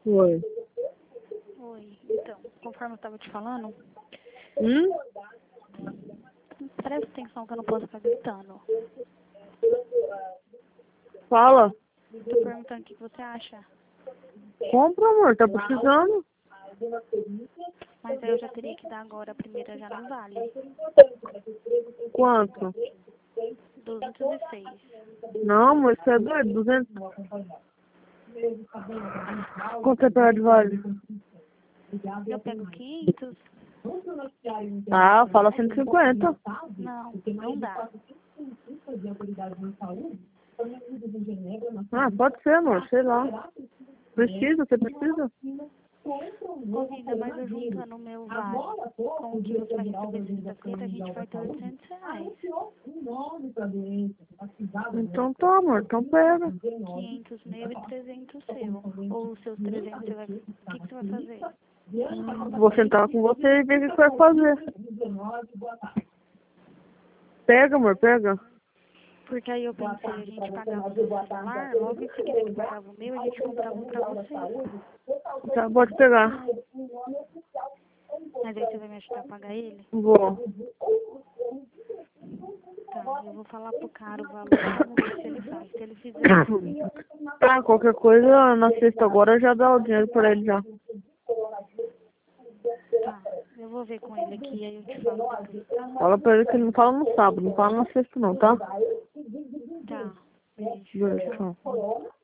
Oi. Oi, então, conforme eu tava te falando, presta atenção que eu não posso ficar gritando. Fala. Tô perguntando o que você acha. Compra, amor, tá precisando? Mas aí eu já teria que dar agora, a primeira já não vale. Quanto? 206. Não, amor, você é doido? 200? Quanto é pra de vale? Eu pego 500? Ah, fala 150. Não, não dá. Ah, pode ser, amor, sei lá. Precisa, você precisa? Ô, vida, mas eu juntando o meu vale com o que você vai receber sexta-feira, a gente vai ter R$ 800. Então tá, amor, então pega. 500 meu e 300 seu. Ou os seus 300 você vai... O que você vai fazer? Vou sentar com você e ver o que você vai fazer. Pega, amor, pega. Porque aí eu pensei, a gente pagava o meu celular, logo em seguida que pagava o meu, a gente comprava um pra você. Tá, pode pegar. Mas aí você vai me ajudar a pagar ele? Vou. Tá, eu vou falar pro cara o valor, vamos ver se ele faz. Se ele fizer, Tá, qualquer coisa, na sexta agora já dá o dinheiro pra ele já. tá. Eu vou ver com ele aqui, aí eu te falo depois, tá? Fala pra ele que ele não fala no sábado, não fala na sexta não, tá? Tá, beijo. Beijo, tchau.